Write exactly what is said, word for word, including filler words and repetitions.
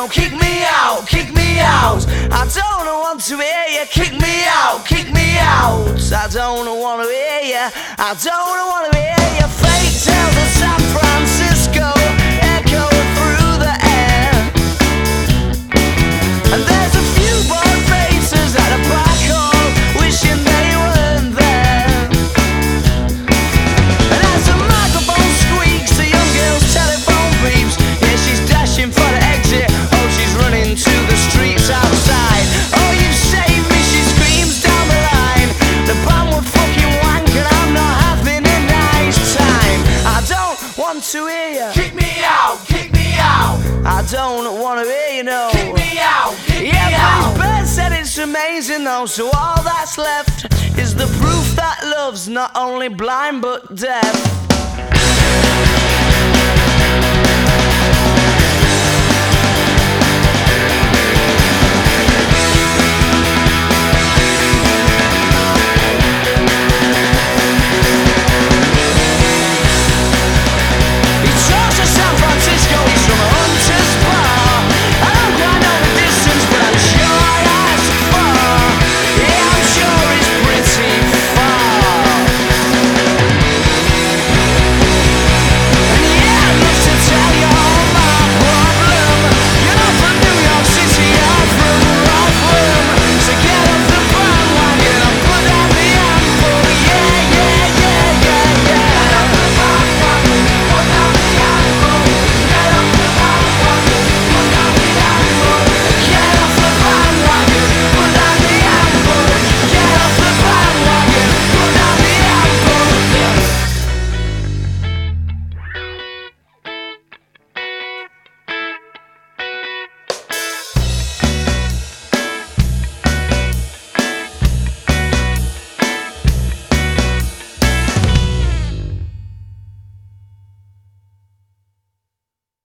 don't kick me out, kick me out. I don't want to hear you, kick me out, kick me out. I don't want to hear you, I don't want to hear you. Fake tales of San Francisco echo through the air, and there's a few bored faces at a black hole wishing they weren't there. And as the microphone squeaks, the young girl's telephone beeps. Yeah, she's dashing for the exit, oh, she's running to the streets outside. Oh, you saved me, she screams down the line. The band would fucking wank and I'm not having a nice time. I don't want to hear you, Kick me out, kick me out, I don't want to hear you, no. kick me out, kick Yeah, me but out. Bird said it's amazing though, so all that's left is the proof that love's not only blind but deaf.